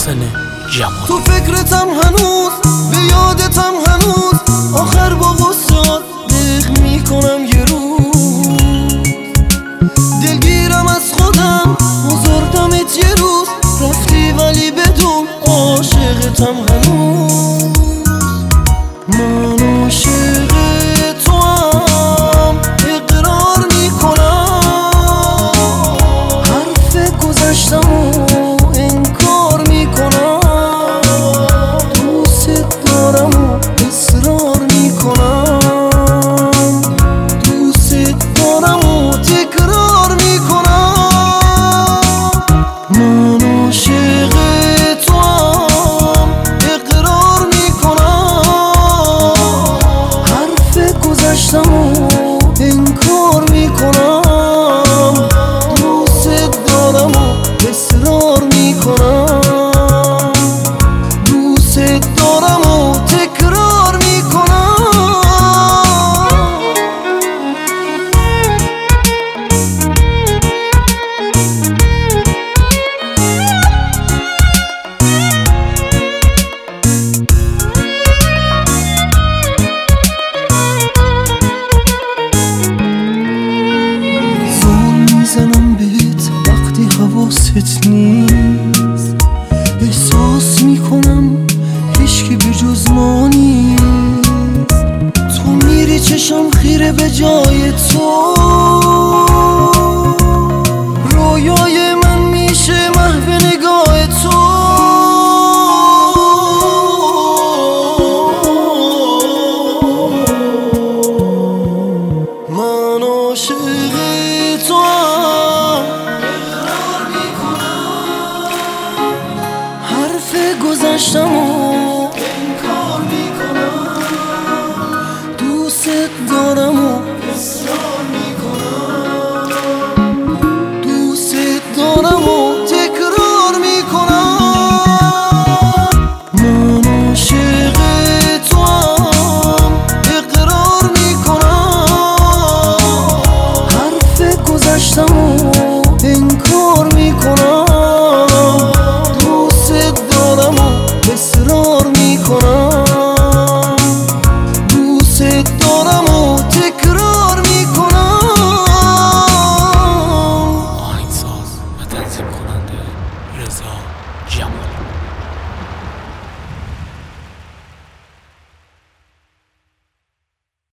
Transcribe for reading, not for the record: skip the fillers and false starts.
محسن جمال. تو فکرتم هنوز، به یادتم هنوز، آخر با غصات دق میکنم یه روز. دلگیرم از خودم، بزردمت یه روز، رفتی ولی بدون عاشقتم هنوز. من عاشق توام، اقرار میکنم، حرف گذشتمو انکار میکنم. دوست دارم و اصرار میکنم، دوست دارم و تکرار میکنم. من عاشق توام، اقرار میکنم، حرف گذشتمو انکار میکنم. دوست دارم و اصرار میکنم، دوست دارم و تکرار میکنم. زمان میزنم بهت وقتی حواست نیست، احساس میکنم هیچکی به جز ما نیست. تو میری چشم خیره به جای تو، رویای من میشه محو نگاه تو. من عاشق توام، اقرار میکنم، حرف گذشتمو انکار میکنم. دوست دارم و اصرار میکنم، دوست دارم و تکرار میکنم. من عاشق توام، اقرار میکنم، حرف گذشتمو انکار میکنم. دوست دارم و اصرار میکنم، دوست دارم و تکرار